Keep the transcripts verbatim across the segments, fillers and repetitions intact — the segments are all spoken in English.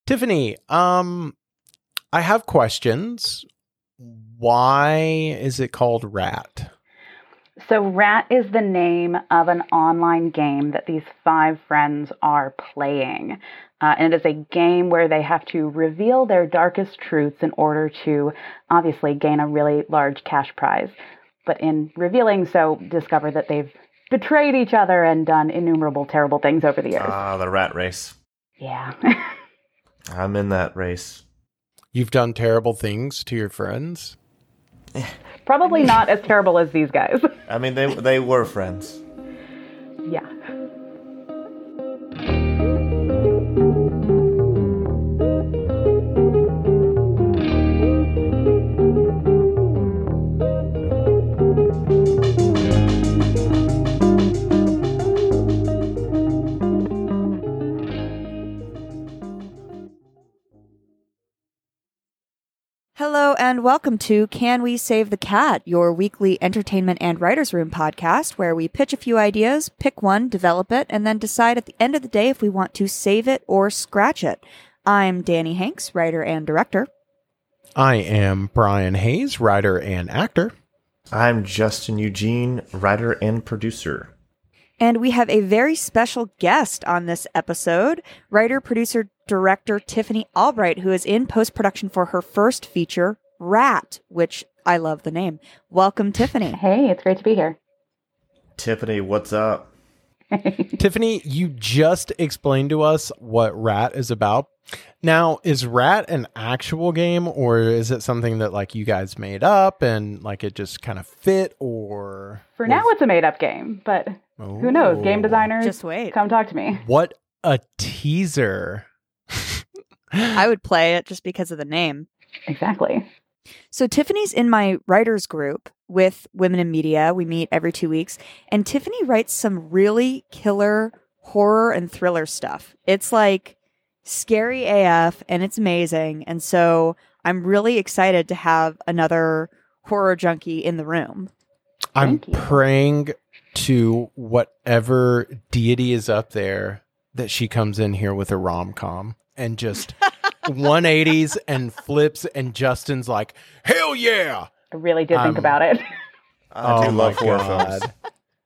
Tiffany, um, I have questions. Why is it called Rat? So Rat is the name of an online game that these five friends are playing. Uh, and it is a game where they have to reveal their darkest truths in order to obviously gain a really large cash prize. But in revealing so, discover that they've betrayed each other and done innumerable terrible things over the years. Ah, the rat race. Yeah. I'm in that race. You've done terrible things to your friends? Probably not as terrible as these guys. I mean, they they were friends. Yeah. Hello and welcome to Can We Save the Cat, your weekly entertainment and writer's room podcast where we pitch a few ideas, pick one, develop it, and then decide at the end of the day if we want to save it or scratch it. I'm Danny Hanks, writer and director. I am Brian Hayes, writer and actor. I'm Justin Eugene, writer and producer. And we have a very special guest on this episode, writer, producer, director Tiffany Albright, who is in post-production for her first feature, Rat, which I love the name. Welcome, Tiffany. Hey, it's great to be here. Tiffany, what's up? Tiffany, you just explained to us what Rat is about. Now, is Rat an actual game, or is it something that like you guys made up and like it just kind of fit, or... For now, it's a made-up game, but Oh. who knows? Game designers, Just wait. come talk to me. What a teaser. I would play it just because of the name. Exactly. So Tiffany's in my writers group with Women in Media. We meet every two weeks. And Tiffany writes some really killer horror and thriller stuff. It's like scary A F and it's amazing. And so I'm really excited to have another horror junkie in the room. I'm Thank you. praying to whatever deity is up there that she comes in here with a rom-com and just one eighties and flips, and Justin's like, hell yeah! I really did think Um, about it. I Oh do my love horror God. films.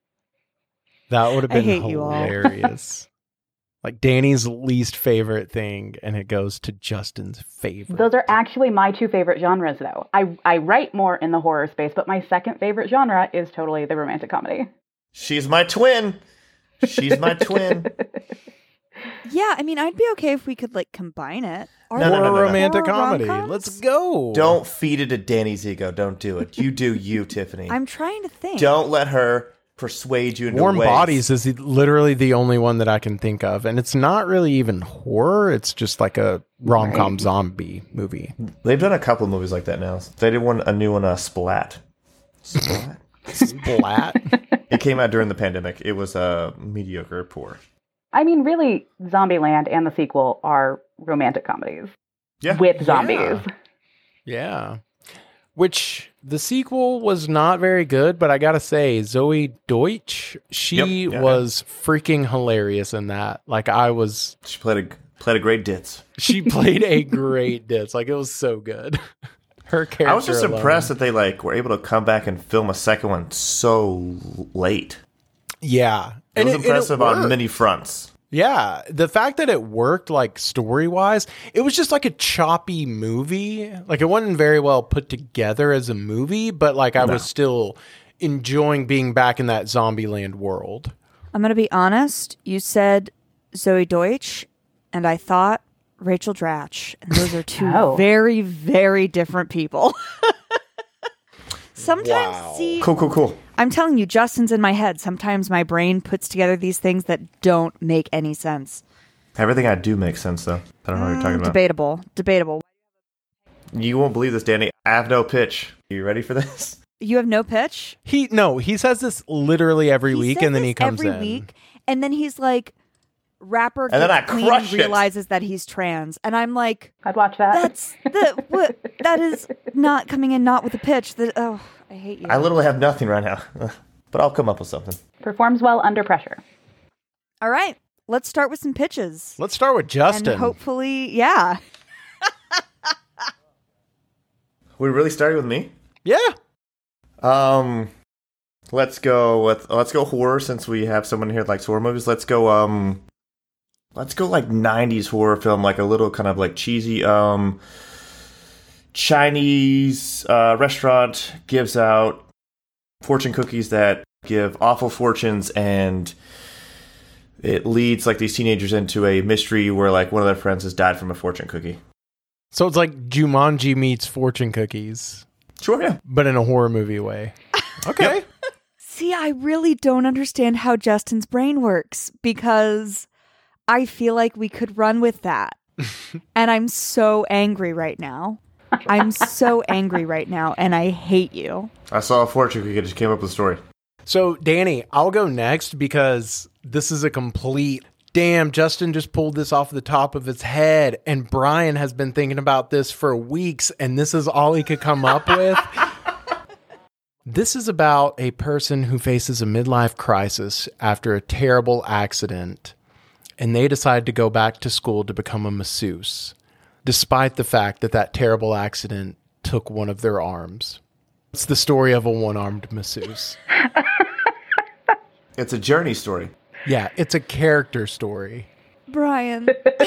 That would have I been hate you all. hilarious. Like Danny's least favorite thing, and it goes to Justin's favorite. Those are actually my two favorite genres, though. I, I write more in the horror space, but my second favorite genre is totally the romantic comedy. She's my twin. She's my twin. Yeah, I mean, I'd be okay if we could like combine it. Are No, no, there no, no, no. romantic horror comedy. rom-coms? Let's go. Don't feed it to Danny's ego. Don't do it. You do you, Tiffany. I'm trying to think. Don't let her persuade you into Warm ways. Bodies is the- literally the only one that I can think of, and it's not really even horror. It's just like a rom-com Right. zombie movie. They've done a couple of movies like that now. They did one, a new one, uh, Splat. Splat? Splat. It came out during the pandemic. It was uh, mediocre, poor. I mean, really, Zombieland and the sequel are romantic comedies Yeah. with zombies. Yeah. Yeah. Which the sequel was not very good, but I gotta say, Zoe Deutsch, she Yep. Yeah. was freaking hilarious in that. Like I was, She played a played a great ditz. she played a great ditz. Like it was so good. Her character. I was just alone. impressed that they like were able to come back and film a second one so late. Yeah. It was and impressive and it on worked. many fronts. Yeah, the fact that it worked, like, story-wise, it was just, like, a choppy movie. Like, it wasn't very well put together as a movie, but, like, I No. was still enjoying being back in that Zombieland world. I'm going to be honest. You said Zoe Deutsch, and I thought Rachel Dratch. And those are two Oh. very, very different people. Sometimes, Wow. see, Cool, cool, cool. I'm telling you, Justin's in my head. Sometimes my brain puts together these things that don't make any sense. Everything I do makes sense, though. I don't know what you're talking about. Debatable. Debatable. You won't believe this, Danny. I have no pitch. Are you ready for this? You have no pitch? He, no, he says this literally every He week, says and then he this comes every in. week, and then he's like, rapper And then gets I clean crush and it. realizes that he's trans. And I'm like, I'd watch that. that's the, what, that is not coming in, not with a pitch. That, oh, I hate you. I literally have nothing right now, but I'll come up with something. Performs well under pressure. All right. let's start with some pitches. Let's start with Justin. And hopefully, yeah. We really started with me? Yeah. Um, let's go with let's go horror since we have someone here that likes horror movies. Let's go um, let's go like nineties horror film, like a little kind of like cheesy um, Chinese uh, restaurant gives out fortune cookies that give awful fortunes, and it leads like these teenagers into a mystery where like one of their friends has died from a fortune cookie. So it's like Jumanji meets fortune cookies. Sure, yeah. But in a horror movie way. Okay. Yep. See, I really don't understand how Justin's brain works because I feel like we could run with that. And I'm so angry right now. I'm so angry right now, and I hate you. I saw a fortune cookie, just came up with a story. So, Danny, I'll go next because this is a complete... Damn, Justin just pulled this off the top of his head, and Brian has been thinking about this for weeks, and this is all he could come up with. This is about a person who faces a midlife crisis after a terrible accident, and they decide to go back to school to become a masseuse, despite the fact that that terrible accident took one of their arms. It's the story of a one-armed masseuse. It's a journey story. Yeah, it's a character story. Brian.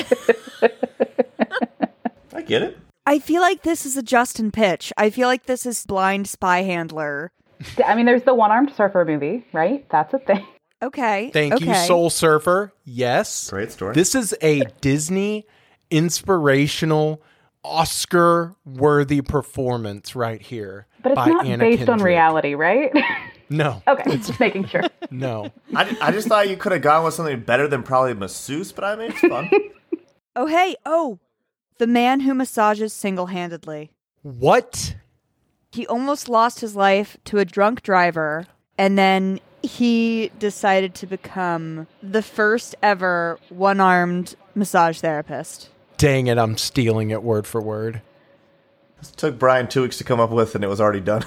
I get it. I feel like this is a Justin pitch. I feel like this is Blind Spy Handler. I mean, there's the one-armed surfer movie, right? That's a thing. Okay. Thank okay. you, Soul Surfer. Yes. Great story. This is a Disney inspirational, Oscar-worthy performance right here. But it's by not Anna based on Kendrick. reality, right? No. Okay, just making sure. No. I, I just thought you could have gone with something better than probably masseuse, but I mean, it's fun. Oh, hey. Oh, the man who massages single-handedly. What? He almost lost his life to a drunk driver, and then he decided to become the first ever one-armed massage therapist. Dang it, I'm stealing it word for word. This took Brian two weeks to come up with, and it was already done.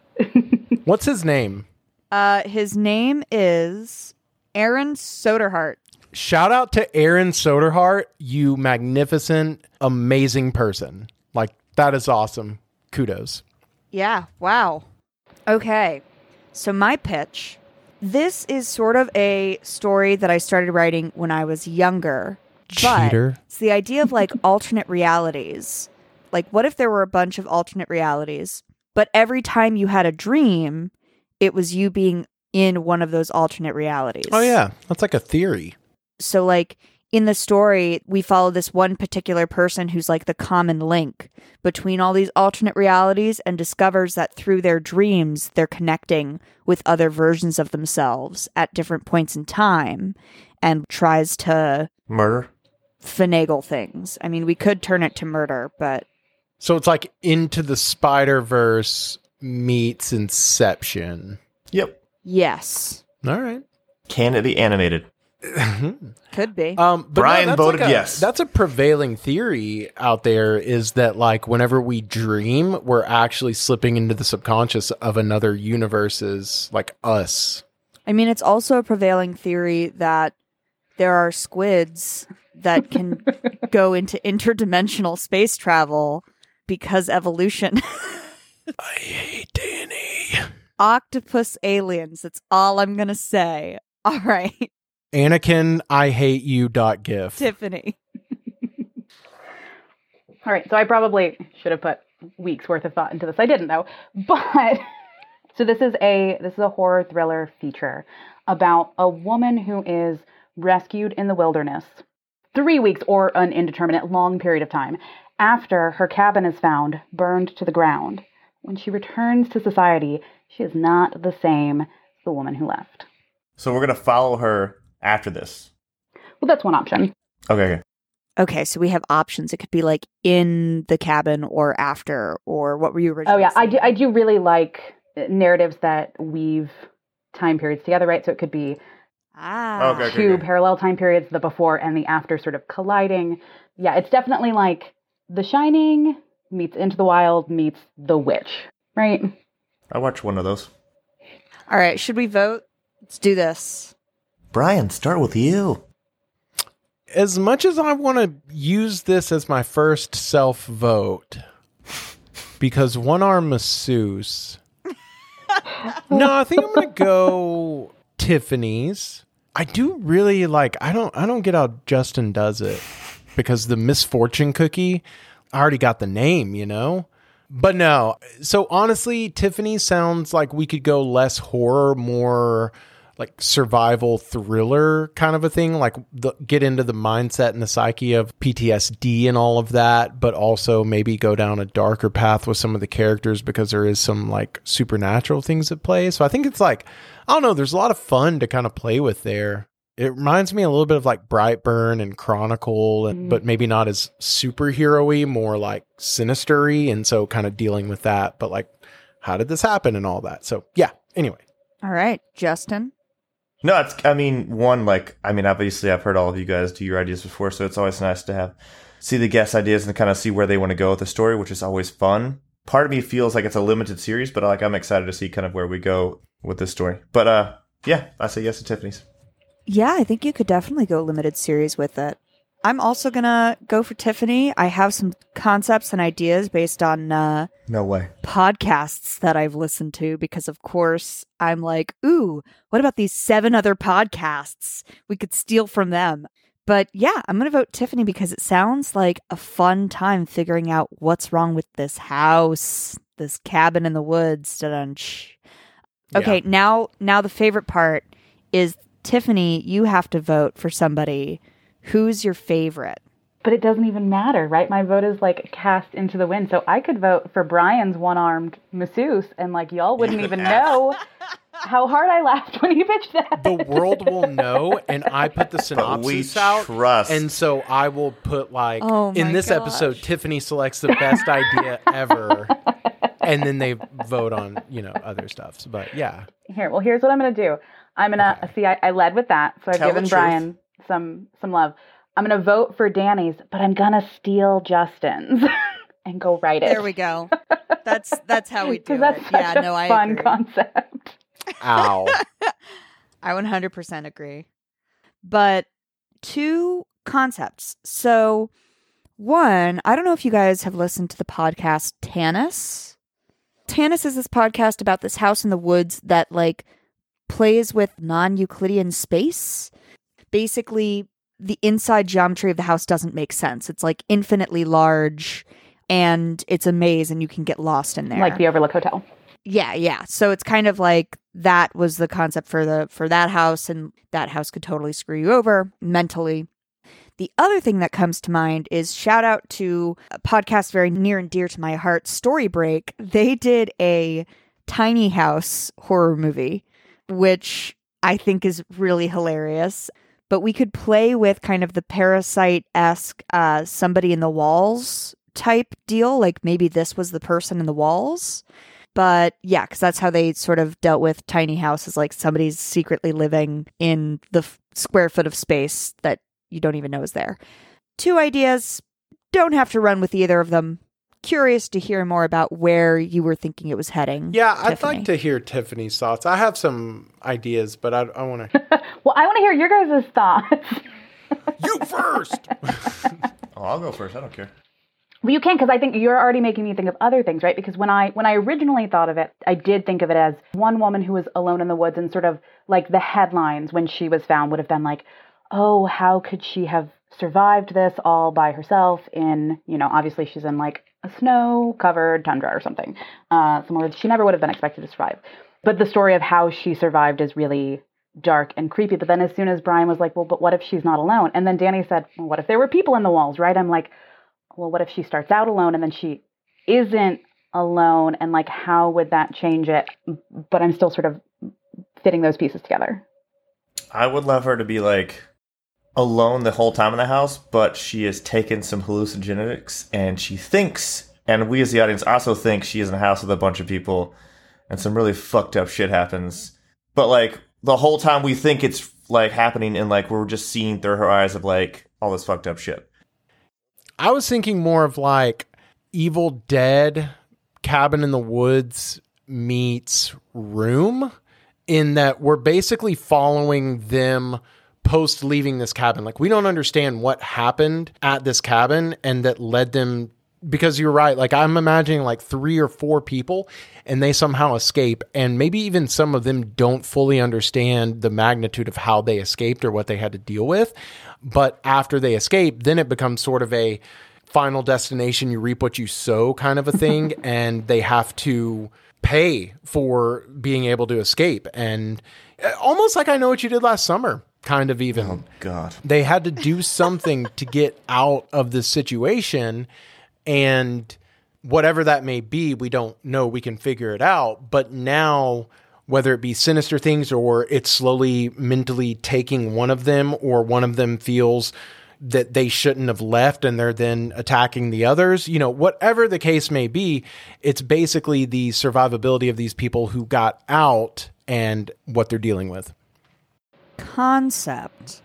What's his name? Uh, his name is Aaron Soderhart. Shout out to Aaron Soderhart, you magnificent, amazing person. Like, that is awesome. Kudos. Yeah, wow. Okay, so my pitch. This is sort of a story that I started writing when I was younger. Cheater. But it's the idea of like alternate realities. Like, what if there were a bunch of alternate realities, but every time you had a dream, it was you being in one of those alternate realities? Oh, yeah. That's like a theory. So, like, in the story, we follow this one particular person who's like the common link between all these alternate realities and discovers that through their dreams, they're connecting with other versions of themselves at different points in time and tries to Murder? finagle things. I mean, we could turn it to murder, but... So it's like Into the Spider-Verse meets Inception. Yep. Yes. All right. Can it be animated? Could be. Um, but Brian that's voted like a- yes. That's a prevailing theory out there, is that like whenever we dream, we're actually slipping into the subconscious of another universe's like us. I mean, it's also a prevailing theory that there are squids that can go into interdimensional space travel because evolution. I hate Danny. Octopus aliens. That's all I'm going to say. All right. Anakin, I hate you. Dot gif. Tiffany. All right, so I probably should have put weeks worth of thought into this. I didn't though. But so this is a this is a horror thriller feature about a woman who is rescued in the wilderness three weeks or an indeterminate long period of time after her cabin is found burned to the ground. When she returns to society, she is not the same as the woman who left. So we're going to follow her after this. Well, that's one option. Okay, okay. Okay, so we have options. It could be like in the cabin or after, or what were you originally Oh yeah, I saying? do, I do really like narratives that weave time periods together, right? So it could be Ah. Okay, okay. two parallel time periods, the before and the after sort of colliding. Yeah, it's definitely like The Shining meets Into the Wild meets The Witch, right? I watched one of those. All right, should we vote? Let's do this. Brian, start with you. as much as I want to use this as my first self vote, because one arm masseuse. No, I think I'm gonna go Tiffany's. I do really like. I don't. I don't get how Justin does it because the misfortune cookie. I already got the name, you know. But no. So honestly, Tiffany sounds like we could go less horror, more like survival thriller kind of a thing. Like the, get into the mindset and the psyche of P T S D and all of that, but also maybe go down a darker path with some of the characters because there is some like supernatural things at play. So I think it's like, I don't know, there's a lot of fun to kind of play with there. It reminds me a little bit of like Brightburn and Chronicle, and, mm. but maybe not as superhero-y, more like sinister-y. And so kind of dealing with that, but like, how did this happen and all that? So yeah, anyway. All right, Justin. No, it's, I mean, one, like, I mean, obviously I've heard all of you guys do your ideas before, so it's always nice to have, see the guest ideas and kind of see where they want to go with the story, which is always fun. Part of me feels like it's a limited series, but like, I'm excited to see kind of where we go with this story. But uh, yeah, I say yes to Tiffany's. Yeah, I think you could definitely go limited series with it. I'm also going to go for Tiffany. I have some concepts and ideas based on uh, no way podcasts that I've listened to because, of course, I'm like, ooh, what about these seven other podcasts? We could steal from them. But yeah, I'm going to vote Tiffany because it sounds like a fun time figuring out what's wrong with this house, this cabin in the woods. Da-dunch. Okay, yeah. now now the favorite part is, Tiffany, you have to vote for somebody. Who's your favorite? But it doesn't even matter, right? My vote is like cast into the wind. So I could vote for Brian's one-armed masseuse and like y'all wouldn't even know how hard I laughed when he pitched that. The world will know, and I put the synopsis out. Trust. And so I will put like, oh in this gosh. episode, Tiffany selects the best idea ever. And then they vote on, you know, other stuff. So, but yeah. Here, well, here's what I'm going to do. I'm going to, okay. see, I, I led with that. So I've Tell given Brian some some love. I'm going to vote for Danny's, but I'm going to steal Justin's and go write it. There we go. That's that's how we do that's it. Such Yeah, a no, I fun agree. concept. Ow. I one hundred percent agree. But two concepts. So one, I don't know if you guys have listened to the podcast Tanis. Tanis is this podcast about this house in the woods that like plays with non-Euclidean space. Basically, the inside geometry of the house doesn't make sense. It's like infinitely large and it's a maze and you can get lost in there. Like the Overlook Hotel. Yeah, yeah. So it's kind of like that was the concept for the for that house, and that house could totally screw you over mentally. The other thing that comes to mind is shout out to a podcast very near and dear to my heart, Story Break. They did a tiny house horror movie, which I think is really hilarious. But we could play with kind of the Parasite-esque uh, somebody in the walls type deal. Like maybe this was the person in the walls. But yeah, because that's how they sort of dealt with tiny houses. Like somebody's secretly living in the f- square foot of space that you don't even know is there. Two ideas. Don't have to run with either of them. Curious to hear more about where you were thinking it was heading. Yeah, Tiffany. I'd like to hear Tiffany's thoughts. I have some ideas, but I, I want to. Well, I want to hear your guys' thoughts. You first! Oh, I'll go first. I don't care. Well, you can, because I think you're already making me think of other things, right? Because when I when I originally thought of it, I did think of it as one woman who was alone in the woods, and sort of like the headlines when she was found would have been like, oh, how could she have survived this all by herself in, you know, obviously she's in like a snow-covered tundra or something, uh, somewhere she never would have been expected to survive. But the story of how she survived is really dark and creepy. But then as soon as Brian was like, well, but what if she's not alone? And then Danny said, well, what if there were people in the walls, right? I'm like, well, what if she starts out alone and then she isn't alone? And like, how would that change it? But I'm still sort of fitting those pieces together. I would love her to be like alone the whole time in the house, but she has taken some hallucinogenics and she thinks, and we as the audience also think, she is in a house with a bunch of people and some really fucked up shit happens. But like the whole time we think it's like happening and like we're just seeing through her eyes of like all this fucked up shit. I was thinking more of like Evil Dead, Cabin in the Woods meets Room, in that we're basically following them post leaving this cabin. Like, we don't understand what happened at this cabin and that led them, because you're right. Like, I'm imagining like three or four people and they somehow escape. And maybe even some of them don't fully understand the magnitude of how they escaped or what they had to deal with. But after they escape, then it becomes sort of a final destination, you reap what you sow kind of a thing. And they have to pay for being able to escape. And almost like I Know What You Did Last Summer, kind of even. Oh, God. They had to do something to get out of this situation. And whatever that may be, we don't know. We can figure it out. But now, whether it be sinister things or it's slowly mentally taking one of them, or one of them feels that they shouldn't have left and they're then attacking the others, you know, whatever the case may be, it's basically the survivability of these people who got out and what they're dealing with. Concept.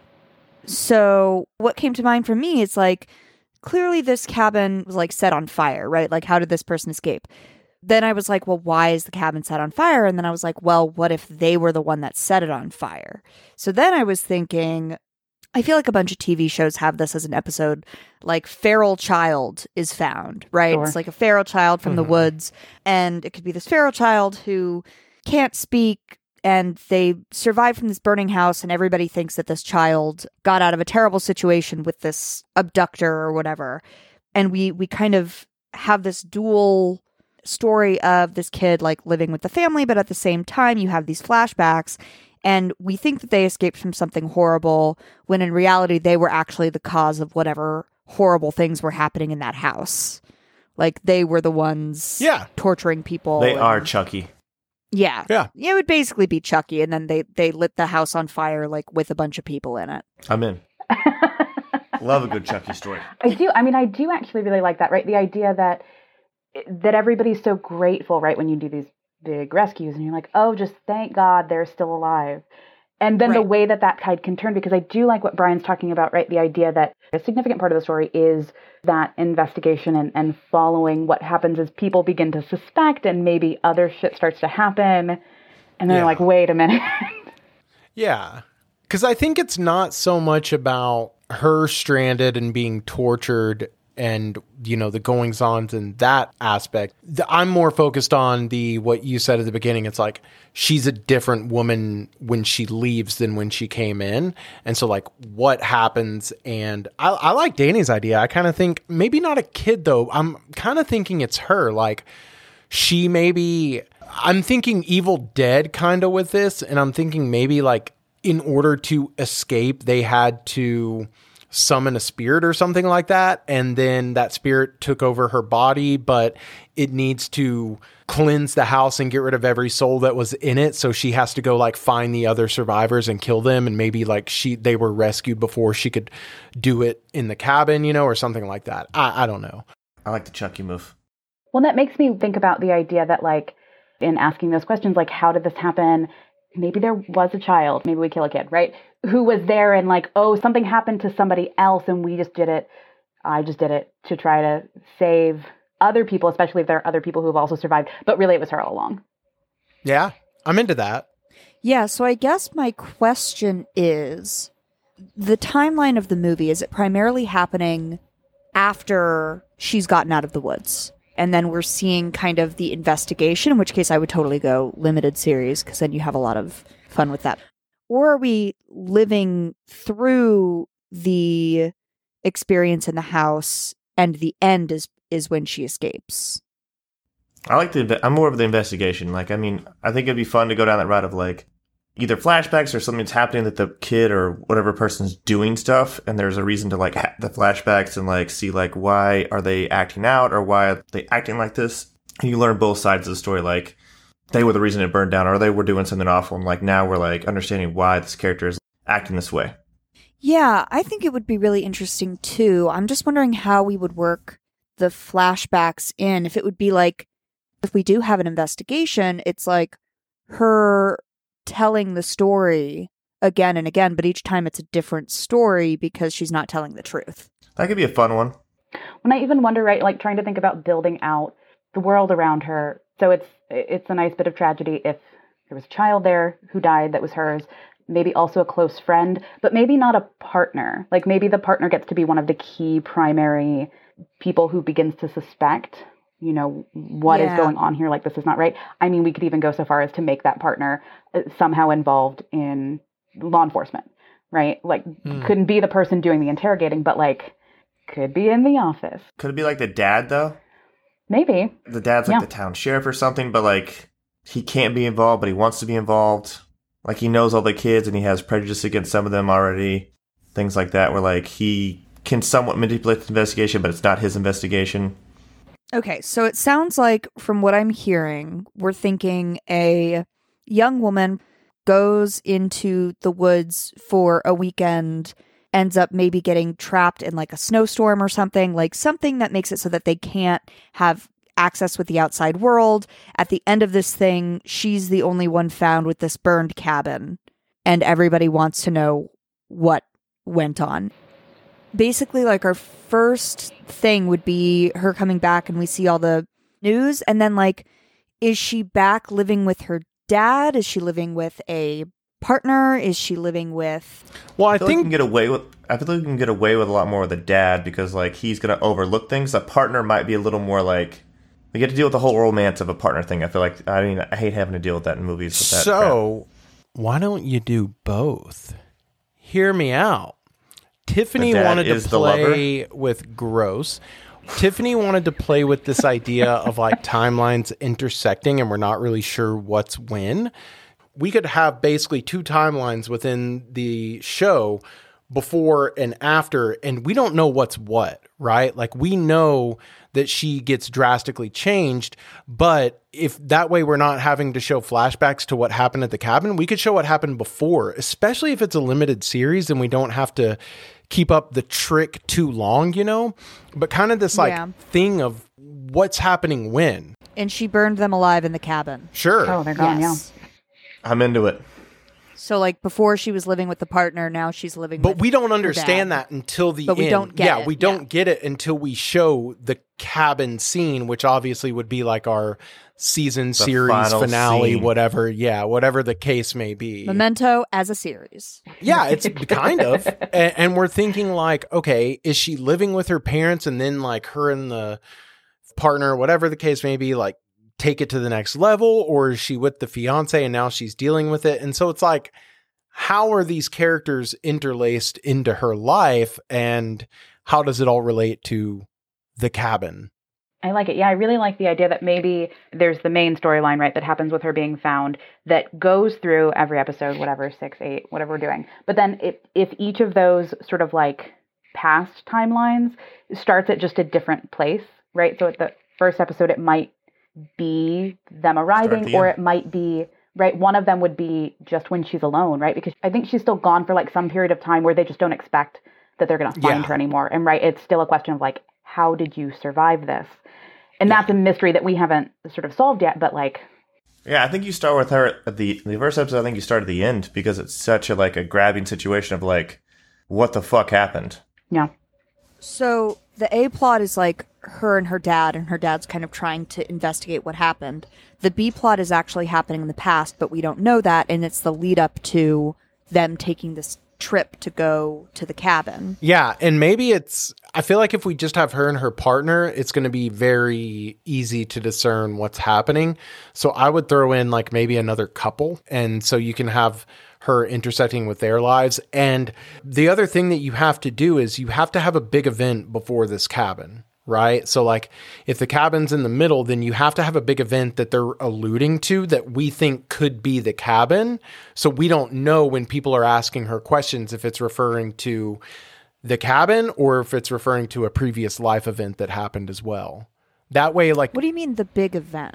So what came to mind for me is like, clearly this cabin was like set on fire, right? Like, how did this person escape? Then I was like, well, why is the cabin set on fire? And then I was like, well, what if they were the one that set it on fire? So then I was thinking, I feel like a bunch of T V shows have this as an episode, like feral child is found, right? Sure. It's like a feral child from Mhm. the woods, and it could be this feral child who can't speak, and they survive from this burning house, and everybody thinks that this child got out of a terrible situation with this abductor or whatever. And we we kind of have this dual story of this kid like living with the family, but at the same time you have these flashbacks, and we think that they escaped from something horrible when in reality they were actually the cause of whatever horrible things were happening in that house. Like, they were the ones Yeah. torturing people. They and- are Chucky. Yeah. Yeah. It would basically be Chucky, and then they, they lit the house on fire, like, with a bunch of people in it. I'm in. Love a good Chucky story. I do. I mean, I do actually really like that, right? The idea that that everybody's so grateful, right, when you do these big rescues, and you're like, oh, just thank God they're still alive. And then the Right. way that that tide can turn, because I do like what Brian's talking about, right? The idea that a significant part of the story is that investigation and, and following what happens as people begin to suspect, and maybe other shit starts to happen. And they're Yeah. like, wait a minute. Yeah. Because I think it's not so much about her stranded and being tortured and, you know, the goings-ons in that aspect. The, I'm more focused on the, what you said at the beginning. It's like, she's a different woman when she leaves than when she came in. And so, like, what happens? And I, I like Danny's idea. I kind of think, maybe not a kid, though. I'm kind of thinking it's her. Like, she maybe, I'm thinking Evil Dead kind of with this. And I'm thinking maybe, like, in order to escape, they had to summon a spirit or something like that, and then that spirit took over her body, but it needs to cleanse the house and get rid of every soul that was in it, so she has to go like find the other survivors and kill them, and maybe like she they were rescued before she could do it in the cabin, you know, or something like that. I, I don't know. I like the Chucky move. Well, that makes me think about the idea that, like, in asking those questions, like, how did this happen? Maybe there was a child, maybe we kill a kid, right? Who was there and like, oh, something happened to somebody else and we just did it. I just did it to try to save other people, especially if there are other people who have also survived. But really, it was her all along. Yeah, I'm into that. Yeah, so I guess my question is, the timeline of the movie, is it primarily happening after she's gotten out of the woods? And then we're seeing kind of the investigation, in which case I would totally go limited series, because then you have a lot of fun with that. Or are we living through the experience in the house, and the end is, is when she escapes? I like the. I'm more of the investigation. Like, I mean, I think it'd be fun to go down that route of like either flashbacks or something's happening that the kid or whatever person's doing stuff, and there's a reason to like ha- the flashbacks and like see like why are they acting out or why are they acting like this. And you learn both sides of the story. Like, they were the reason it burned down, or they were doing something awful, and like now we're like understanding why this character is acting this way. Yeah, I think it would be really interesting too. I'm just wondering how we would work the flashbacks in. If it would be like, if we do have an investigation, it's like her telling the story again and again, but each time it's a different story because she's not telling the truth. That could be a fun one. When I even wonder, right, like trying to think about building out the world around her. So it's it's a nice bit of tragedy if there was a child there who died that was hers. maybe also a close friend, but maybe not a partner. Like maybe the partner gets to be one of the key primary people who begins to suspect, you know, what Yeah. is going on here. Like this is not right. I mean, we could even go so far as to make that partner uh, somehow involved in law enforcement, right? Like Hmm. couldn't be the person doing the interrogating, but like could be in the office. Could it be like the dad, though? Maybe. The dad's like Yeah. the town sheriff or something, but like he can't be involved, but he wants to be involved. Like he knows all the kids and he has prejudice against some of them already. Things like that, where like he can somewhat manipulate the investigation, but it's not his investigation. Okay, so it sounds like from what I'm hearing, we're thinking a young woman goes into the woods for a weekend, ends up maybe getting trapped in like a snowstorm or something, like something that makes it so that they can't have access with the outside world. At the end of this thing, she's the only one found with this burned cabin, and everybody wants to know what went on. Basically, like our first thing would be her coming back and we see all the news, and then like, is she back living with her dad? Is she living with a partner? Is she living with... Well, I, I feel like you think can get away with. I feel like you can get away with a lot more with the dad because like he's gonna overlook things. A partner might be a little more like we get to deal with the whole romance of a partner thing. I feel like I mean I hate having to deal with that in movies. With that crap. so. Why don't you do both? Hear me out. Tiffany The dad wanted to is the lover? play with gross. Tiffany wanted to play with this idea of like timelines intersecting, and we're not really sure what's when. We could have basically two timelines within the show, before and after, and we don't know what's what, right? Like we know that she gets drastically changed, but if that way we're not having to show flashbacks to what happened at the cabin, we could show what happened before, especially if it's a limited series and we don't have to keep up the trick too long, you know? But kind of this like Yeah. thing of what's happening when. And she burned them alive in the cabin. Sure. Oh, they're gone, Yes. I'm into it. So like before she was living with the partner, now she's living But with we don't her understand dad. that until the But we end. don't get yeah, it, we don't yeah. get it until we show the cabin scene, which obviously would be like our season series final finale, scene. whatever. Yeah, whatever the case may be. Memento as a series. Yeah, it's kind of. And, and we're thinking like, okay, is she living with her parents and then like her and the partner, whatever the case may be, like take it to the next level? Or is she with the fiance and now she's dealing with it? And so it's like, how are these characters interlaced into her life and how does it all relate to the cabin? I like it. Yeah, I really like the idea that maybe there's the main storyline, right, that happens with her being found that goes through every episode, whatever, six, eight, whatever we're doing. But then if, if each of those sort of like past timelines starts at just a different place, right? So at the first episode, it might be them arriving, the or end. it might be, right, one of them would be just when she's alone, right? Because I think she's still gone for like some period of time where they just don't expect that they're going to find Yeah. her anymore. And right, it's still a question of like, how did you survive this? And that's a mystery that we haven't sort of solved yet, but like, Yeah, I think you start with her at the the first episode. I think you start at the end because it's such a like a grabbing situation of like, what the fuck happened? yeah. So the A plot is like her and her dad, and her dad's kind of trying to investigate what happened. The B plot is actually happening in the past, but we don't know that, and it's the lead up to them taking this trip to go to the cabin. Yeah, and maybe it's, I feel like if we just have her and her partner, it's going to be very easy to discern what's happening. So I would throw in like maybe another couple, and so you can have her intersecting with their lives. And the other thing that you have to do is you have to have a big event before this cabin, right? So like if the cabin's in the middle, then you have to have a big event that they're alluding to that we think could be the cabin. So we don't know when people are asking her questions if it's referring to the cabin or if it's referring to a previous life event that happened as well. That way, like, What do you mean the big event?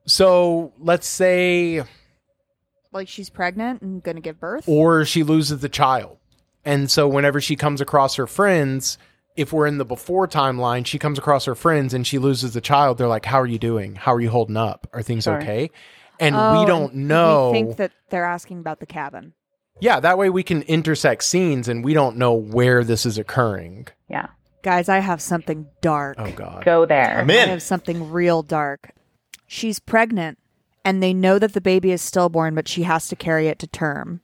so let's say, Like she's pregnant and going to give birth? or she loses the child. And so whenever she comes across her friends, if we're in the before timeline, she comes across her friends and she loses the child. They're like, how are you doing? How are you holding up? Are things Sure. okay? And Oh, we don't and know. We think that they're asking about the cabin. Yeah, that way we can intersect scenes and we don't know where this is occurring. Yeah. Guys, I have something dark. Oh, God. Go there. I'm I in. have something real dark. She's pregnant, and they know that the baby is stillborn, but she has to carry it to term.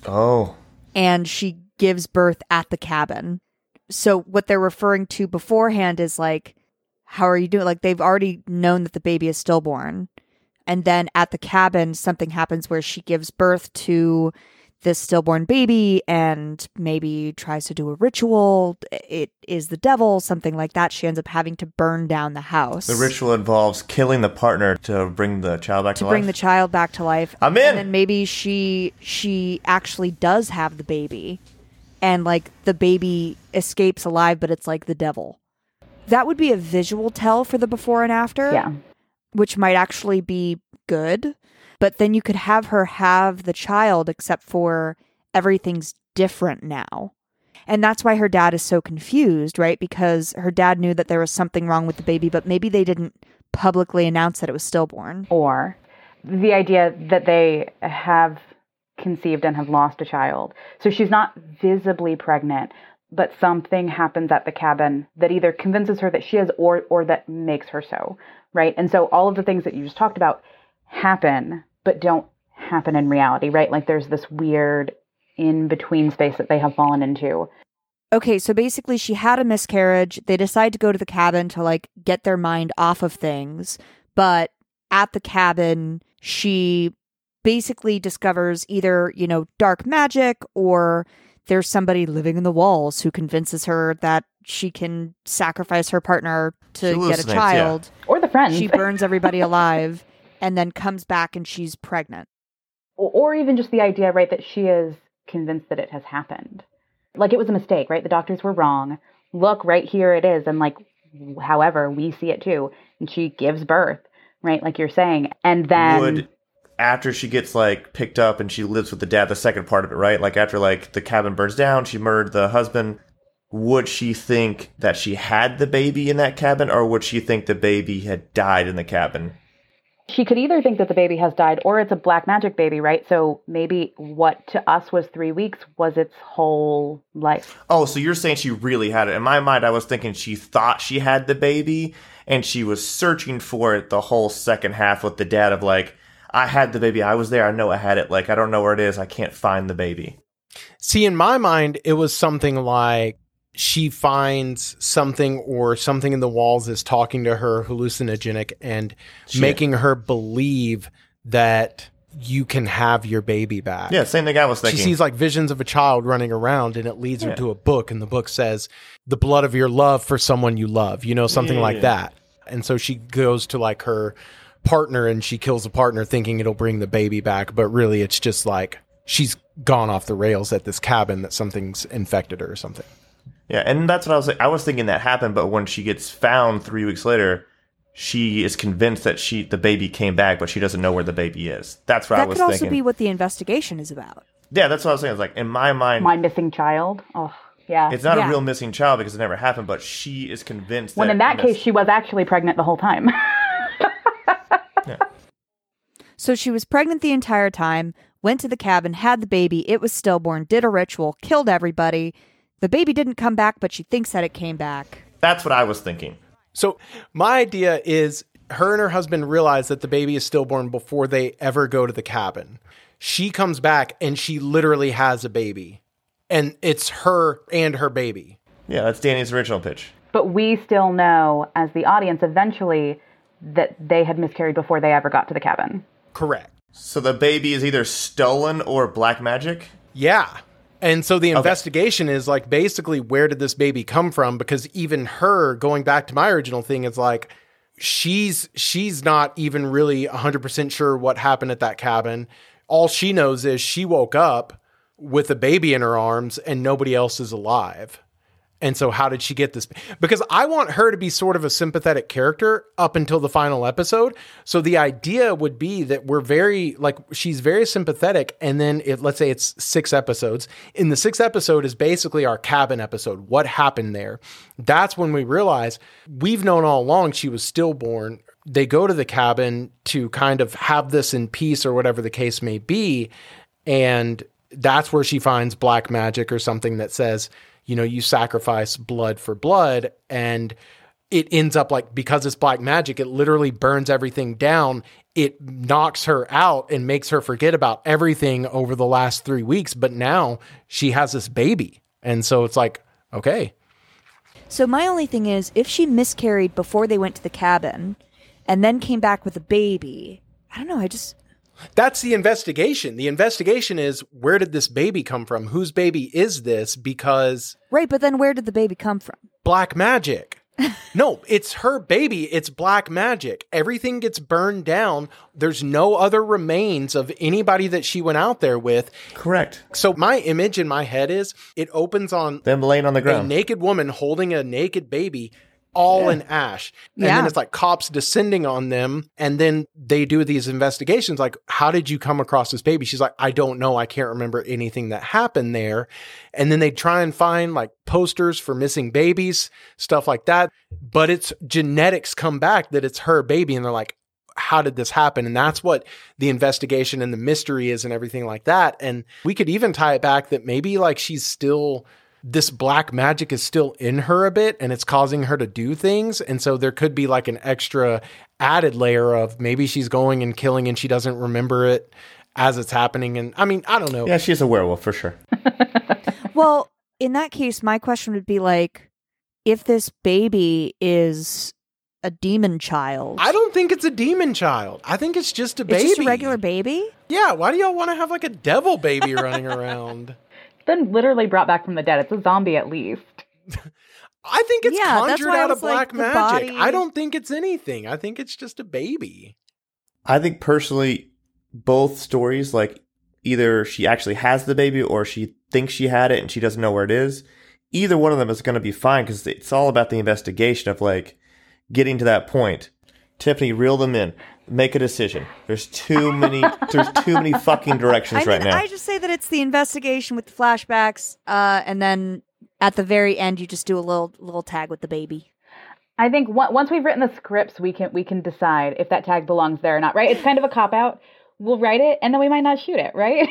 Oh. And she gives birth at the cabin. So what they're referring to beforehand is like, how are you doing? Like they've already known that the baby is stillborn. And then at the cabin, something happens where she gives birth to this stillborn baby and maybe tries to do a ritual. It is the devil, something like that. She ends up having to burn down the house. The ritual involves killing the partner to bring the child back to, to life? bring the child back to life. I'm in! And then maybe she she actually does have the baby. And like the baby escapes alive, but it's like the devil. That would be a visual tell for the before and after. Yeah. Which might actually be good. But then you could have her have the child, except for everything's different now. And that's why her dad is so confused, right? Because her dad knew that there was something wrong with the baby, but maybe they didn't publicly announce that it was stillborn. Or the idea that they have conceived and have lost a child. So she's not visibly pregnant, but something happens at the cabin that either convinces her that she is or or that makes her so, right? And so all of the things that you just talked about happen, but don't happen in reality, right? Like there's this weird in-between space that they have fallen into. Okay, so basically she had a miscarriage. They decide to go to the cabin to like get their mind off of things. But at the cabin, she basically discovers either, you know, dark magic or there's somebody living in the walls who convinces her that she can sacrifice her partner to get a child. Yeah. Or the friends. She burns everybody alive and then comes back and she's pregnant. Or, or even just the idea, right, that she is convinced that it has happened. Like it was a mistake, right? The doctors were wrong. Look, right here it is. And like, however, we see it too. And she gives birth, right? Like you're saying. And then... Would, after she gets like picked up and she lives with the dad, the second part of it, right? Like after like the cabin burns down, she murdered the husband. Would she think that she had the baby in that cabin, or would she think the baby had died in the cabin? She could either think that the baby has died or it's a black magic baby, right? So maybe what to us was three weeks was its whole life. Oh, so you're saying she really had it. In my mind, I was thinking she thought she had the baby and she was searching for it the whole second half with the dad of like, I had the baby. I was there. I know I had it. Like, I don't know where it is. I can't find the baby. See, in my mind, it was something like she finds something or something in the walls is talking to her hallucinogenic and Shit. making her believe that you can have your baby back. Yeah, same thing I was thinking. She sees like visions of a child running around and it leads yeah. her to a book, and the book says the blood of your love for someone you love, you know, something yeah. like that. And so she goes to like her partner and she kills the partner thinking it'll bring the baby back, but really it's just like she's gone off the rails at this cabin, that something's infected her or something. Yeah, and that's what I was I was thinking that happened, but when she gets found three weeks later, she is convinced that she the baby came back, but she doesn't know where the baby is. That's what that I was thinking. That could also be what the investigation is about. Yeah, that's what I was saying. It's like, in my mind... My missing child? Oh, yeah. It's not yeah. a real missing child because it never happened, but she is convinced when that... When in that miss- case, she was actually pregnant the whole time. yeah. So she was pregnant the entire time, went to the cabin, had the baby, it was stillborn, did a ritual, killed everybody. The baby didn't come back, but she thinks that it came back. That's what I was thinking. So my idea is her and her husband realize that the baby is stillborn before they ever go to the cabin. She comes back and she literally has a baby. And it's her and her baby. Yeah, that's Danny's original pitch. But we still know, as the audience, eventually, that they had miscarried before they ever got to the cabin. Correct. So the baby is either stolen or black magic? Yeah. And so the Okay. investigation is like, basically, where did this baby come from? Because even her, going back to my original thing, is like, she's she's not even really one hundred percent sure what happened at that cabin. All she knows is she woke up with a baby in her arms and nobody else is alive. And so how did she get this? Because I want her to be sort of a sympathetic character up until the final episode. So the idea would be that we're very, like, she's very sympathetic. And then if, let's say it's six episodes. In the sixth episode is basically our cabin episode. What happened there? That's when we realize we've known all along she was stillborn. They go to the cabin to kind of have this in peace or whatever the case may be. And that's where she finds black magic or something that says, you know, you sacrifice blood for blood. And it ends up like, because it's black magic, it literally burns everything down. It knocks her out and makes her forget about everything over the last three weeks. But now she has this baby. And so it's like, okay. So my only thing is, if she miscarried before they went to the cabin and then came back with a baby, I don't know, I just... That's the investigation. The investigation is, where did this baby come from? Whose baby is this? Because... Right, but then where did the baby come from? Black magic. No, it's her baby. It's black magic. Everything gets burned down. There's no other remains of anybody that she went out there with. Correct. So my image in my head is, it opens on Them laying on the a ground. naked woman holding a naked baby, all Yeah. in ash. And Yeah. then it's like cops descending on them. And then they do these investigations like, how did you come across this baby? She's like, I don't know. I can't remember anything that happened there. And then they try and find like posters for missing babies, stuff like that. But it's genetics come back that it's her baby. And they're like, how did this happen? And that's what the investigation and the mystery is and everything like that. And we could even tie it back that maybe like she's still... this black magic is still in her a bit and it's causing her to do things. And so there could be like an extra added layer of maybe she's going and killing and she doesn't remember it as it's happening. And I mean, I don't know. Yeah, she's a werewolf for sure. Well, in that case, my question would be like, if this baby is a demon child... I don't think it's a demon child. I think it's just a baby. It's just a regular baby? Yeah. Why do y'all want to have like a devil baby running around? Been literally brought back from the dead. It's a zombie at least. I think it's Yeah, that's conjured why I out of was like, black the magic. body- I don't think it's anything. I think it's just a baby. I think personally, both stories, like either she actually has the baby or she thinks she had it and she doesn't know where it is. Either one of them is going to be fine because it's all about the investigation of like getting to that point. Tiffany, reel them in. Make a decision. There's too many. There's too many fucking directions I right mean, now. I just say that it's the investigation with the flashbacks, uh, and then at the very end, you just do a little little tag with the baby. I think one, once we've written the scripts, we can we can decide if that tag belongs there or not. Right? It's kind of a cop out. We'll write it, and then we might not shoot it. Right?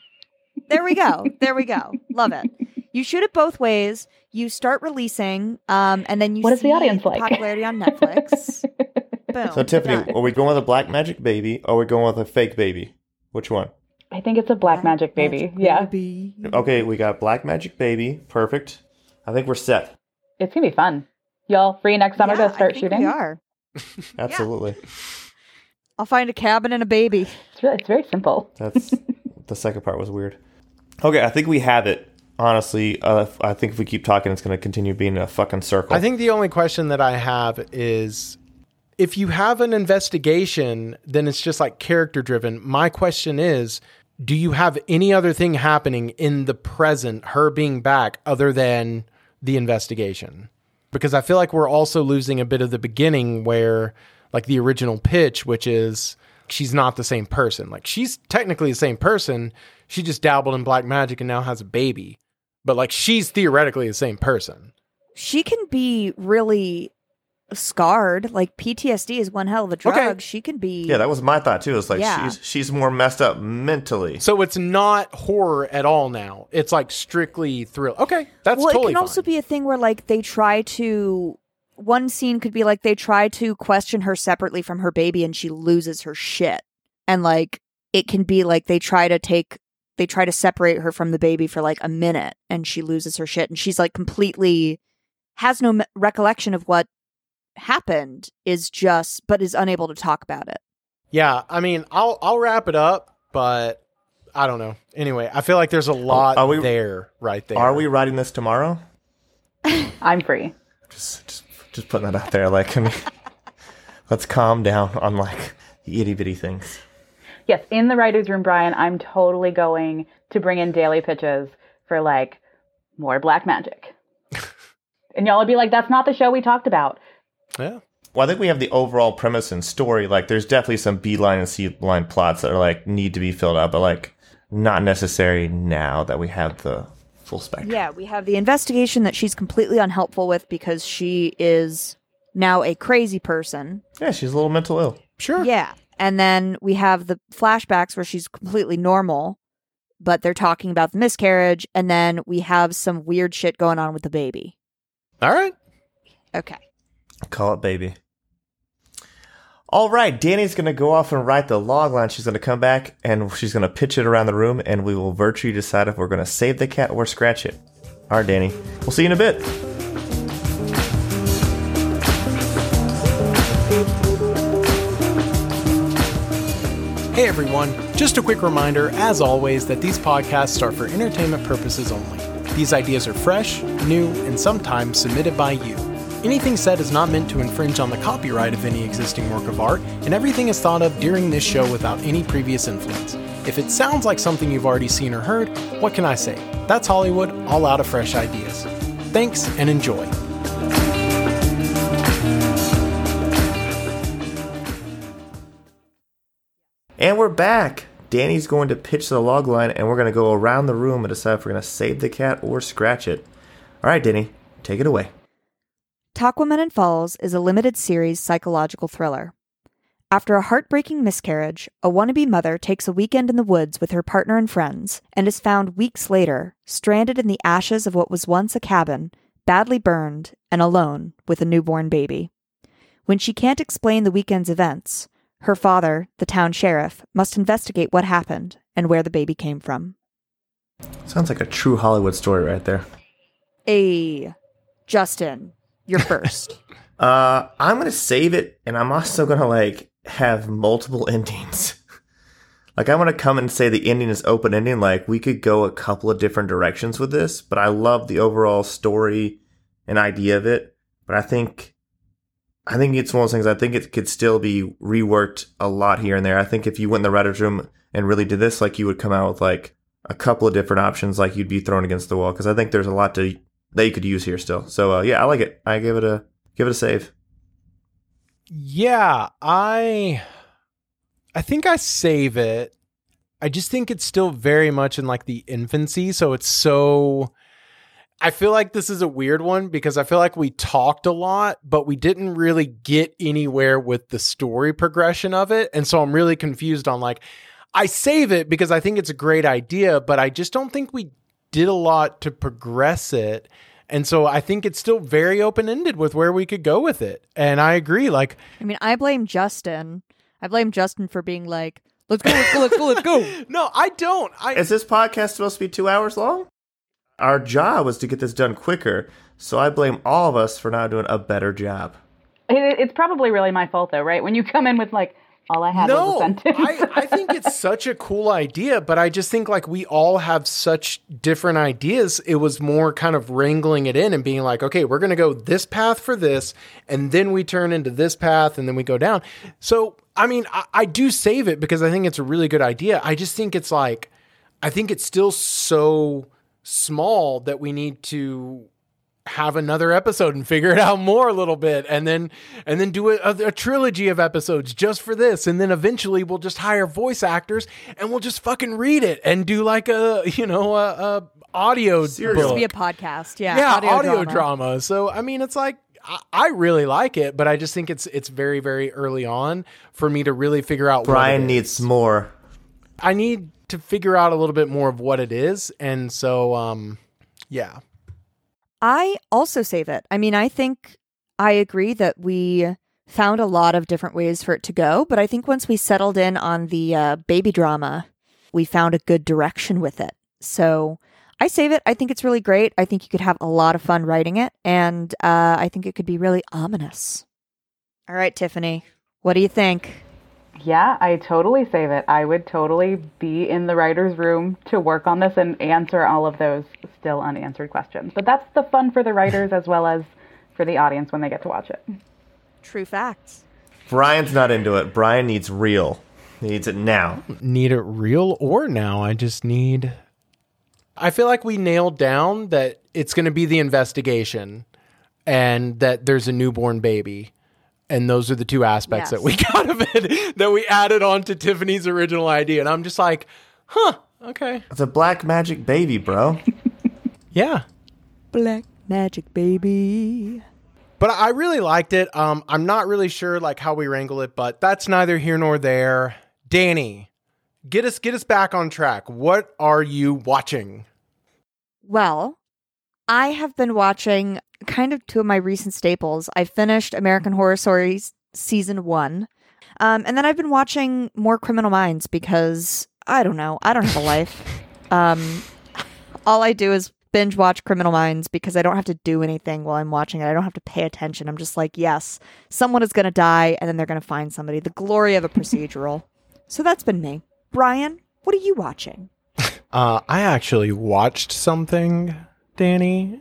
There we go. There we go. Love it. You shoot it both ways. You start releasing, um, and then you What see is the audience like? popularity on Netflix. Boom. so Tiffany, Done. are we going with a black magic baby or are we going with a fake baby? Which one? I think it's a black magic baby. Magic Yeah, baby. Okay, we got black magic baby. Perfect. I think we're set. it's gonna be fun. Y'all free next summer Yeah, to start I think shooting? We are. Absolutely. I'll find a cabin and a baby. It's really, it's very simple. That's the second part was weird. Okay, I think we have it. Honestly, uh, I think if we keep talking, it's going to continue being a fucking circle. I think the only question that I have is, if you have an investigation, then it's just like character driven. My question is, do you have any other thing happening in the present, her being back, other than the investigation? Because I feel like we're also losing a bit of the beginning where, like the original pitch, which is she's not the same person. Like she's technically the same person. She just dabbled in black magic and now has a baby. But like she's theoretically the same person. She can be really scarred. Like P T S D is one hell of a drug. Okay. She can be. yeah, that was my thought too. It's like Yeah. she's she's more messed up mentally. So it's not horror at all now. It's like strictly thrill. Okay, that's well, totally it can also fine. be a thing where like they try to. One scene could be like they try to question her separately from her baby, and she loses her shit. And like it can be like they try to take. They try to separate her from the baby for like a minute and she loses her shit and she's like completely has no me- recollection of what happened is just but is unable to talk about it. Yeah, I mean, I'll I'll wrap it up, but I don't know. Anyway, I feel like there's a lot are we- there, right there. Are we writing this tomorrow? I'm free. Just just, just putting that out there. Like, I mean, let's calm down on like the itty bitty things. Yes, in the writer's room, Brian, I'm totally going to bring in daily pitches for like more black magic. And y'all would be like, that's not the show we talked about. Yeah. Well, I think we have the overall premise and story. Like, there's definitely some B line and C line plots that are like need to be filled out, but like not necessary now that we have the full spectrum. Yeah, we have the investigation that she's completely unhelpful with because she is now a crazy person. Yeah, she's a little mental ill. Sure. Yeah. And then we have the flashbacks where she's completely normal, but they're talking about the miscarriage. And then we have some weird shit going on with the baby. All right. Okay. Call it baby. All right, Danny's going to go off and write the log line. She's going to come back and she's going to pitch it around the room, and we will virtually decide if we're going to save the cat or scratch it. All right, Danny. We'll see you in a bit. Hey everyone, just a quick reminder, as always, that these podcasts are for entertainment purposes only. These ideas are fresh, new, and sometimes submitted by you. Anything said is not meant to infringe on the copyright of any existing work of art, and everything is thought of during this show without any previous influence. If it sounds like something you've already seen or heard, what can I say? That's Hollywood, all out of fresh ideas. Thanks and enjoy. And we're back. Danny's going to pitch the log line, and we're going to go around the room and decide if we're going to save the cat or scratch it. All right, Danny, take it away. Taqua Falls is a limited series psychological thriller. After a heartbreaking miscarriage, a wannabe mother takes a weekend in the woods with her partner and friends and is found weeks later, stranded in the ashes of what was once a cabin, badly burned, and alone with a newborn baby. When she can't explain the weekend's events, her father, the town sheriff, must investigate what happened and where the baby came from. Sounds like a true Hollywood story right there. Hey, Justin, you're first. uh, I'm going to save it, and I'm also going to, like, have multiple endings. Like, I want to come and say the ending is open ending. Like, we could go a couple of different directions with this, but I love the overall story and idea of it. But I think, I think it's one of those things, I think it could still be reworked a lot here and there. I think if you went in the writer's room and really did this, like, you would come out with, like, a couple of different options, like, you'd be thrown against the wall. Because I think there's a lot to that you could use here still. So, uh, yeah, I like it. I give it a, give it a save. Yeah, I I think I save it. I just think it's still very much in like the infancy, so it's so I feel like this is a weird one because I feel like we talked a lot, but we didn't really get anywhere with the story progression of it. And so I'm really confused on like I save it because I think it's a great idea, but I just don't think we did a lot to progress it. And so I think it's still very open-ended with where we could go with it. And I agree. Like, I mean, I blame Justin. I blame Justin for being like, let's go, let's go, let's go, let's go. No, I don't. I Is this podcast supposed to be two hours long? Our job was to get this done quicker. So I blame all of us for not doing a better job. It, it's probably really my fault, though, right? When you come in with, like, all I had no, was a sentence. I, I think it's such a cool idea, but I just think like we all have such different ideas. It was more kind of wrangling it in and being like, okay, we're going to go this path for this, and then we turn into this path, and then we go down. So, I mean, I, I do save it because I think it's a really good idea. I just think it's like, I think it's still so small that we need to have another episode and figure it out more a little bit, and then and then do a, a, a trilogy of episodes just for this, and then eventually we'll just hire voice actors and we'll just fucking read it and do like a you know a, a audio Serial. book. Be a podcast, yeah, yeah, audio, audio drama. drama. So I mean, it's like I, I really like it, but I just think it's it's very very early on for me to really figure out. Brian what it needs is. more. I need to figure out a little bit more of what it is, and so um, yeah. I also save it. I mean, I think I agree that we found a lot of different ways for it to go, but I think once we settled in on the uh, baby drama, we found a good direction with it. So I save it. I think it's really great. I think you could have a lot of fun writing it, and uh, I think it could be really ominous. All right, Tiffany, what do you think? Yeah, I totally save it. I would totally be in the writer's room to work on this and answer all of those still unanswered questions. But that's the fun for the writers as well as for the audience when they get to watch it. True facts. Brian's not into it. Brian needs real. He needs it now. Need it real or now. I just need... I feel like we nailed down that it's going to be the investigation and that there's a newborn baby. And those are the two aspects Yes. that we got of it, that we added on to Tiffany's original idea. And I'm just like, huh, okay. It's a black magic baby, bro. Yeah. Black magic baby. But I really liked it. Um, I'm not really sure like how we wrangle it, but that's neither here nor there. Danny, get us get us back on track. What are you watching? Well, I have been watching kind of two of my recent staples. I finished American Horror Stories season one. Um, and then I've been watching more Criminal Minds because, I don't know, I don't have a life. Um, all I do is binge watch Criminal Minds because I don't have to do anything while I'm watching it. I don't have to pay attention. I'm just like, yes, someone is going to die and then they're going to find somebody. The glory of a procedural. So that's been me. Brian, what are you watching? Uh, I actually watched something, Danny.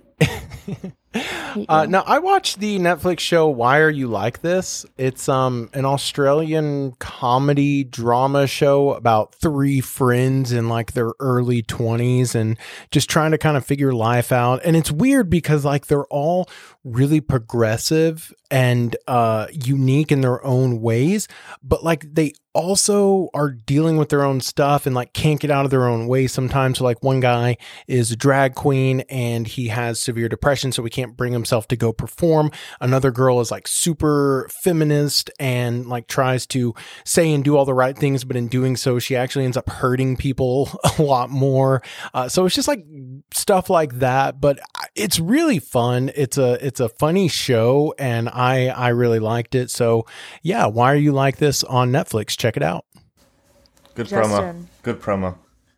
uh, now, I watched the Netflix show Why Are You Like This? It's um an Australian comedy drama show about three friends in like their early twenties and just trying to kind of figure life out. And it's weird because like they're all really progressive and uh, unique in their own ways, but like they also are dealing with their own stuff and like can't get out of their own way sometimes. So like one guy is a drag queen and he has severe depression, so he can't bring himself to go perform. Another girl is like super feminist and like tries to say and do all the right things, but in doing so, she actually ends up hurting people a lot more. Uh, so it's just like stuff like that, but it's really fun. It's a it's a funny show, and I I really liked it. So yeah, Why Are You Like This on Netflix? Check it out. Good Justin. promo. Good promo.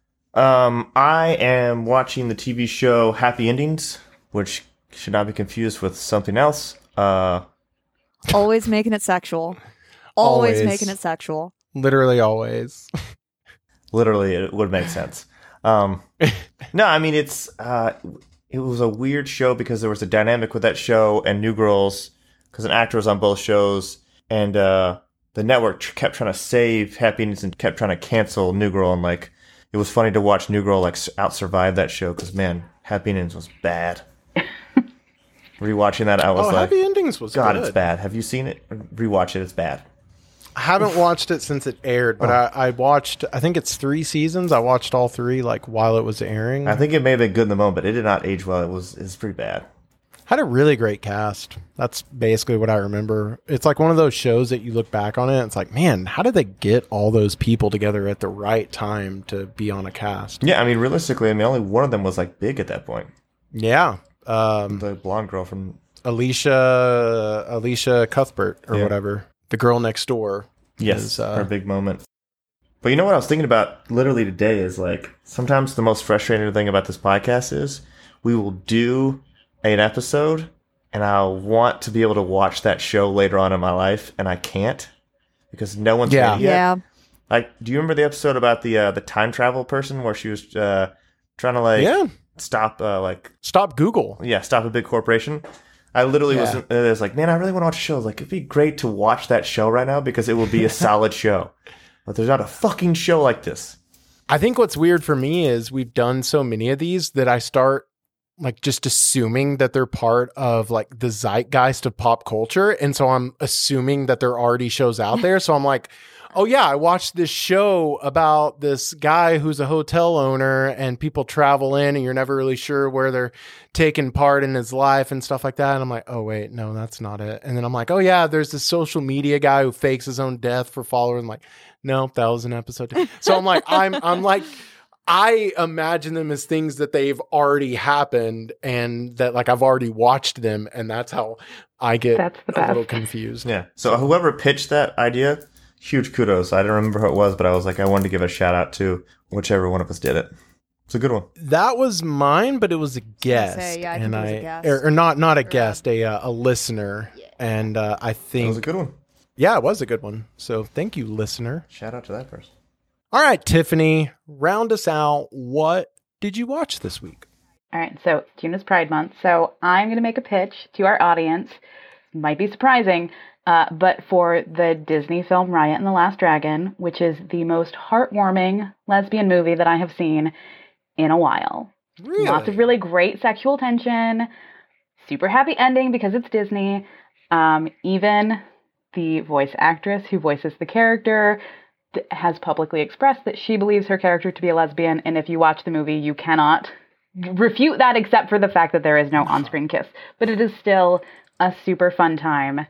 Um, I am watching the T V show Happy Endings, which should not be confused with something else. Uh, Always making it sexual. Always, Always. making it sexual. Literally always. literally, it would make sense. Um, no, I mean, it's uh, it was a weird show because there was a dynamic with that show and New Girls, because an actor was on both shows, and uh, the network tr- kept trying to save Happy Endings and kept trying to cancel New Girl, and like it was funny to watch New Girl like out survive that show because man, Happy Endings was bad. Rewatching that, I was Oh, like, Happy Endings was God, good. it's bad. Have you seen it? Rewatch it. It's bad. I haven't watched it since it aired, but Oh. I, I watched, I think it's three seasons. I watched all three like while it was airing. I think it may have been good in the moment, but it did not age well. It was it's pretty bad. Had a really great cast. That's basically what I remember. It's like one of those shows that you look back on it, and it's like, man, how did they get all those people together at the right time to be on a cast? Yeah, I mean, realistically, I mean, only one of them was like big at that point. Yeah. Um, The blonde girl from Alicia, Alicia Cuthbert or Yeah. whatever. The girl next door. yes, is, uh, her big moment. But you know what I was thinking about literally today is like sometimes the most frustrating thing about this podcast is we will do an episode and I'll want to be able to watch that show later on in my life and I can't because no one's Yeah. made it yet. Yeah. Like, do you remember the episode about the uh, the time travel person where she was uh, trying to like Yeah. stop uh, like Stop Google. yeah stop a big corporation? I literally Yeah. was, uh, was like, man, I really want to watch a show. Like, it'd be great to watch that show right now because it will be a solid show. But there's not a fucking show like this. I think what's weird for me is we've done so many of these that I start like just assuming that they're part of like the zeitgeist of pop culture. And so I'm assuming that there are already shows out there. So I'm like, oh yeah, I watched this show about this guy who's a hotel owner and people travel in and you're never really sure where they're taking part in his life and stuff like that. And I'm like, oh wait, no, that's not it. And then I'm like, oh yeah, there's this social media guy who fakes his own death for followers. I'm like, no, that was an episode. So I'm like, I'm, I'm like, I imagine them as things that they've already happened and that like I've already watched them. And that's how I get That's the a little best. confused. Yeah. So whoever pitched that idea, huge kudos. I don't remember who it was, but I was like, I wanted to give a shout out to whichever one of us did it. It's a good one. That was mine, but it was a guest, say, yeah, I and think it was I a guest. Or, or not not a Or, guest, a uh, a listener, and uh, I It think was a good one. yeah, it was a good one. So thank you, listener. Shout out to that person. All right, Tiffany, round us out. What did you watch this week? All right, so it's June is Pride Month, so I'm going to make a pitch to our audience. Might be surprising, uh, but for the Disney film Raya and the Last Dragon, which is the most heartwarming lesbian movie that I have seen in a while. Really? Lots of really great sexual tension, super happy ending because it's Disney. Um, even the voice actress who voices the character th- has publicly expressed that she believes her character to be a lesbian, and if you watch the movie, you cannot refute that except for the fact that there is no on-screen kiss. But it is still a super fun time,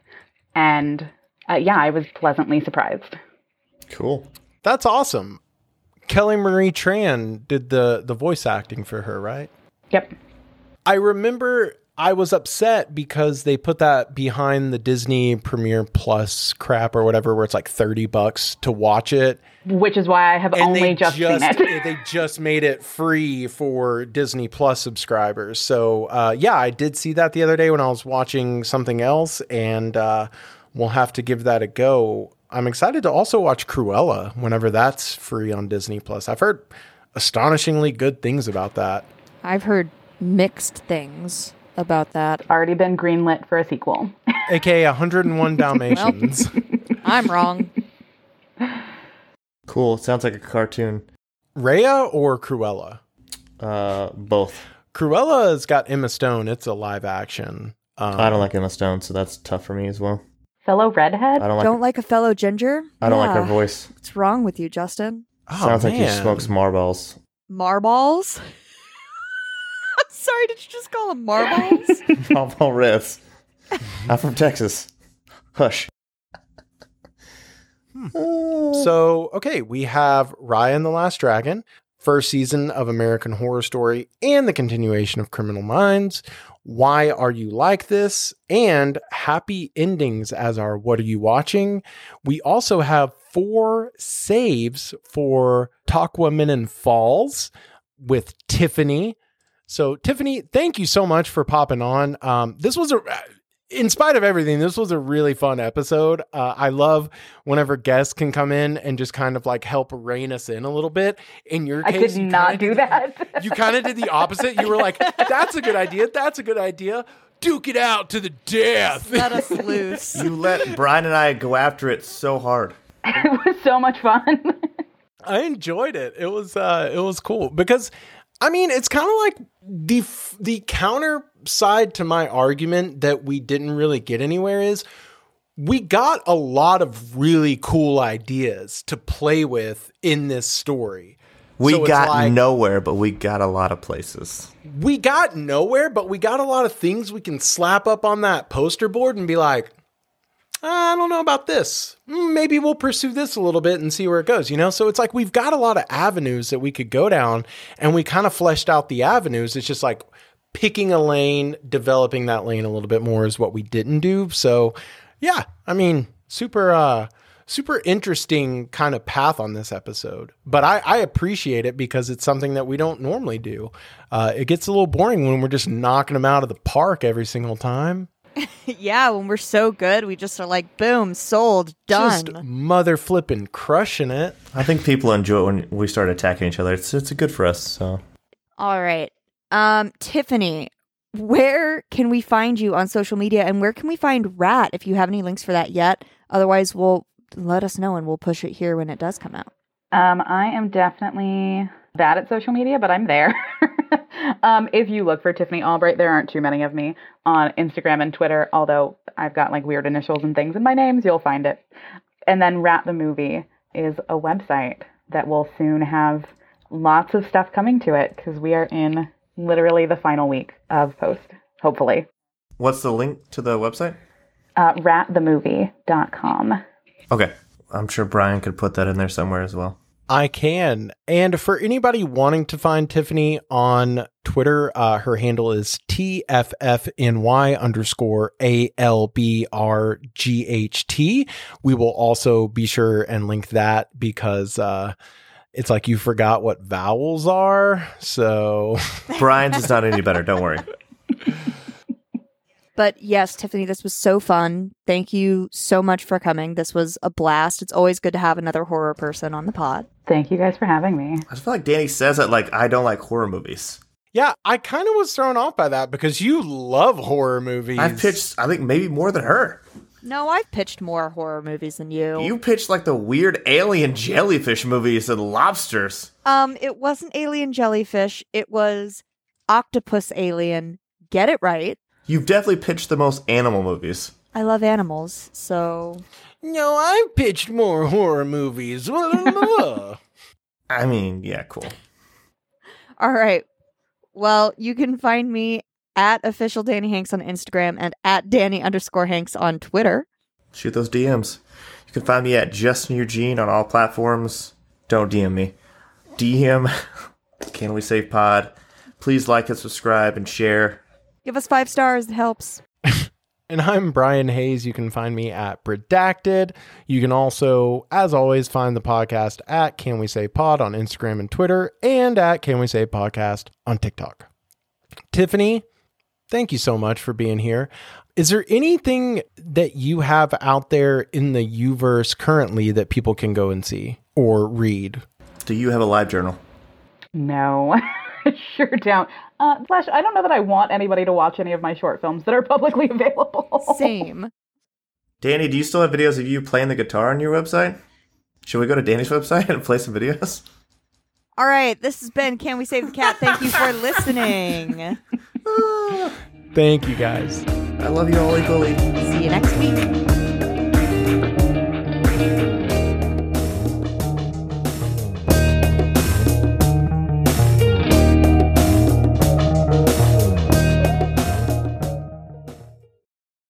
and uh, yeah, I was pleasantly surprised. Cool. That's awesome. Kelly Marie Tran did the the voice acting for her, right? Yep. I remember I was upset because they put that behind the Disney Premiere Plus crap or whatever, where it's like thirty bucks to watch it. Which is why I have And only they just, seen it. They just made it free for Disney Plus subscribers. So, uh, yeah, I did see that the other day when I was watching something else, and uh, we'll have to give that a go. I'm excited to also watch Cruella whenever that's free on Disney Plus. I've heard astonishingly good things about that. I've heard mixed things about that. Already been greenlit for a sequel. A K A one hundred one Dalmatians. I'm wrong. Cool. Sounds like a cartoon. Raya or Cruella? Uh, both. Cruella's got Emma Stone. It's a live action. Um, I don't like Emma Stone, so that's tough for me as well. Fellow redhead? I don't like. Don't like a fellow ginger? I don't like her Yeah. voice. What's wrong with you, Justin? oh, Sounds like he man. smokes marbles. Marbles? I'm sorry, did you just call them marbles? Marble Reds. I'm from Texas. Hush. So, okay, we have Raya and the Last Dragon, first season of American Horror Story, and the continuation of Criminal Minds. Why Are You Like This? And Happy Endings as our What Are You Watching? We also have four saves for Taquamenon Falls with Tiffany. So, Tiffany, thank you so much for popping on. Um, this was a... In spite of everything, this was a really fun episode. Uh, I love whenever guests can come in and just kind of like help rein us in a little bit. In your I case, could you not kinda do did that. The, you kind of did the opposite. You were like, that's a good idea. That's a good idea. Duke it out to the death. Let us loose. You let Brian and I go after it so hard. It was so much fun. I enjoyed it. It was uh, it was cool because, I mean, it's kind of like the f- the counter side to my argument that we didn't really get anywhere is we got a lot of really cool ideas to play with in this story. We So it's got like- nowhere, but we got a lot of places. We got nowhere, but we got a lot of things we can slap up on that poster board and be like, I don't know about this. Mm, Maybe we'll pursue this a little bit and see where it goes, you know? So it's like we've got a lot of avenues that we could go down, and we kind of fleshed out the avenues. It's just like picking a lane, developing that lane a little bit more is what we didn't do. So yeah, I mean, super, uh, super interesting kind of path on this episode, but I, I appreciate it because it's something that we don't normally do. Uh, it gets a little boring when we're just knocking them out of the park every single time. Yeah, when we're so good, we just are like, boom, sold, done. Just mother flipping crushing it. I think people enjoy it when we start attacking each other. It's it's good for us. So All right. Um, Tiffany, where can we find you on social media, and where can we find Rat if you have any links for that yet? Otherwise, we'll let us know and we'll push it here when it does come out. Um, I am definitely bad at social media, but I'm there. um, if you look for Tiffany Albright, there aren't too many of me on Instagram and Twitter, although I've got like weird initials and things in my names, you'll find it. And then Rat the Movie is a website that will soon have lots of stuff coming to it because we are in literally the final week of post, hopefully. what's the link to the website? Uh, rat the movie dot com. Okay. I'm sure Brian could put that in there somewhere as well. I can. And for anybody wanting to find Tiffany on Twitter, uh, her handle is T F F N Y underscore A L B R G H T. We will also be sure and link that because uh, it's like you forgot what vowels are. So Brian's is not any better. Don't worry. But yes, Tiffany, this was so fun. Thank you so much for coming. This was a blast. It's always good to have another horror person on the pod. Thank you guys for having me. I feel like Danny says that like I don't like horror movies. yeah, I kind of was thrown off by that because you love horror movies. I've pitched, I think, maybe more than her. No, I've pitched more horror movies than you. You pitched like the weird alien jellyfish movies and lobsters. Um, it wasn't Alien Jellyfish. It was Octopus Alien. Get it right. You've definitely pitched the most animal movies. I love animals, so... No, I've pitched more horror movies. I mean, yeah, cool. All right. Well, you can find me at official Danny Hanks on Instagram and at Danny underscore Hanks on Twitter. Shoot those D Ms. You can find me at Justin Eugene on all platforms. Don't D M me. D M Can We Save Pod. Please like and subscribe and share. Give us five stars. It helps. And I'm Brian Hayes. You can find me at Redacted. You can also, as always, find the podcast at Can We Say Pod on Instagram and Twitter, and at Can We Say Podcast on TikTok. Tiffany, thank you so much for being here. Is there anything that you have out there in the Uverse currently that people can go and see or read? Do you have a live journal? No, I sure don't. Uh, Flash, I don't know that I want anybody to watch any of my short films that are publicly available. Same. Danny, do you still have videos of you playing the guitar on your website? Should we go to Danny's website and play some videos? All right. This has been Can We Save the Cat? Thank you for listening. Thank you, guys. I love you all equally. See you next week.